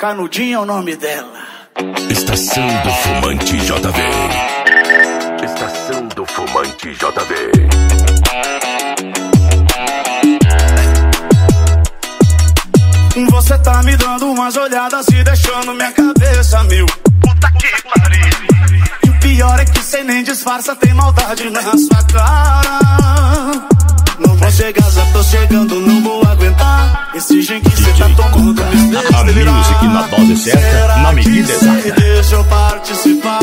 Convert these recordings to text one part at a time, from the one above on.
Canudinho é o nome dela. Estação do Fumante JV. Estação do Fumante JV. Você tá me dando umas olhadas e deixando minha cabeça mil. Puta que pariu. E o pior é que cê nem disfarça, tem maldade na sua cara. Não vou chegar, já tô chegando, não vou aguentar esse gin que cê tá tomando. A music na dose certa, na medida exata. Deixa eu participar.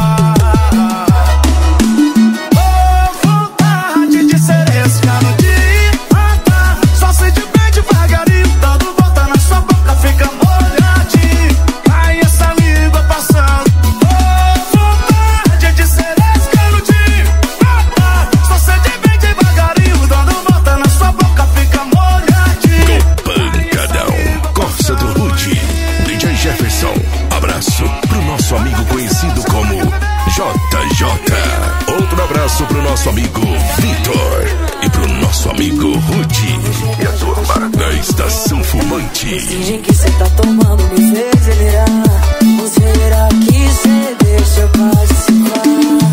Oh, vontade de ser esse canudinho. Só sei de bem devagarinho, dando volta na sua boca, fica molhadinho. Aí essa língua passando. Oh, vontade de ser esse canudinho. Só sei de bem devagarinho, dando volta na sua boca, fica molhadinho. Pancadão, Corsa do Rude, DJ Jefferson. Abraço pro nosso amigo conhecido como JJ. Outro abraço pro nosso amigo Vitor e pro nosso amigo Rude e a turma da Estação Fumante. Esse gin que cê tá tomando me fez delirar. Ou será que cê deixa eu participar?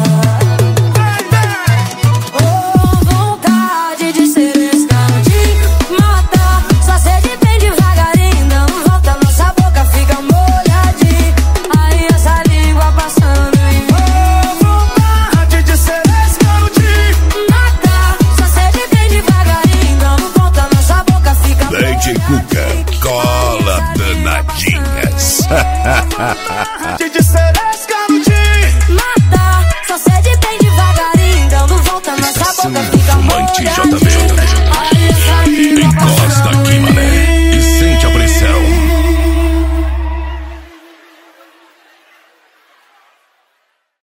Oh, vontade de ser esse canudinho, matar. Só sede bem devagarinho, dando volta, nossa boca fica molhadinha. Aí essa língua passando em Vontade de ser esse canudinho. matar. Só sede bem devagarinho, dando volta, nossa boca fica Lady Cuca, cola danadinhas. Vontade de ser esse